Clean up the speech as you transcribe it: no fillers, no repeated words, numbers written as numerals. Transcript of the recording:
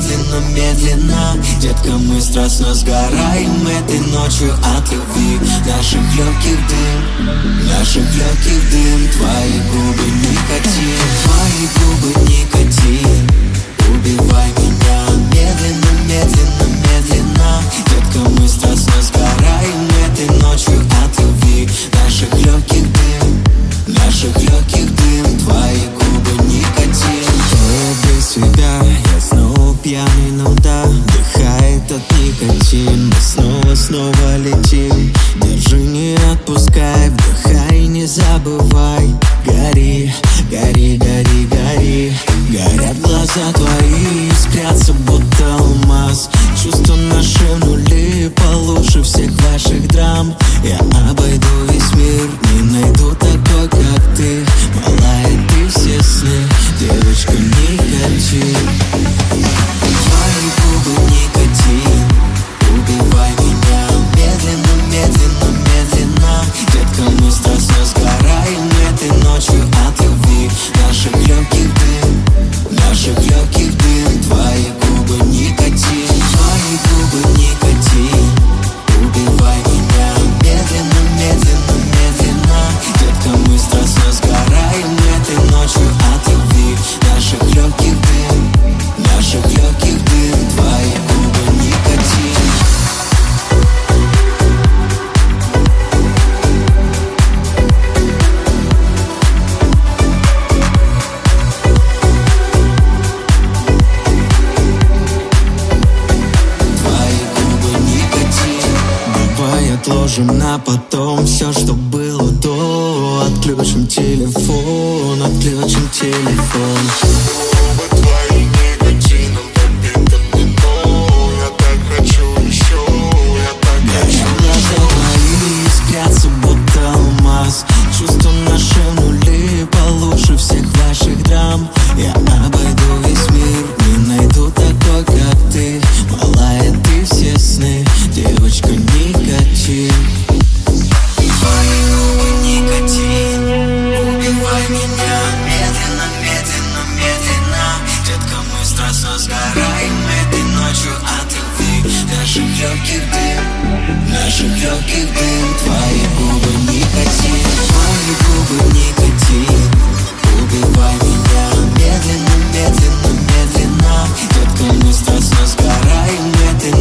медленно, медленно. Детка, мы страстно сгораем этой ночью от любви. Наших легких дым, твои губы никотин, твои губы никотин. Убивай меня медленно, медленно, медленно. Детка, мы страстно сгораем этой ночью от любви. Наших легких дым, твои губы никотин. Без тебя я снова пьяный, но да, вдыхает от никотин. Мы снова летим. Держи, не отпускай, вдыхай, не забывай. Гори, гори, гори, гори. Горят глаза твои, искрятся будто алмаз. Чувства наши в нуле, получше всех ваших драм. Я обойду весь мир, не найду такой, как ты. Малая, ты все сны, девочка, никотин. Твои губы никотин. Убивай меня медленно, медленно, медленно. Детка, мы страстно сгораем этой ночью от любви. Наших легких дым, твои губы никотин. Твои губы никотин. Убивай меня медленно, медленно, медленно. Детка, мы страстно сгораем этой ночью от любви. Наших легких дым, твои губы никотин. Отложим на потом все, что было до. Отключим телефон, отключим телефон. Твои никотином пропитаны мной. Я так хочу еще, я так хочу. Глаза твои искрятся будто алмаз. Чувства наши в нуле, получше всех ваших драм. Я обойду весь мир, не найду такой, как ты. Малая, ты все сны, девочка, никотин. Твои губы никотин. Убивай меня медленно, медленно, медленно. Детка, мы страстно сгораем этой ночью от любви. Наших легких дым, твои губы никотин. Твои губы никотин. Убивай меня медленно, медленно, медленно. Детка, мы страстно сгораем этой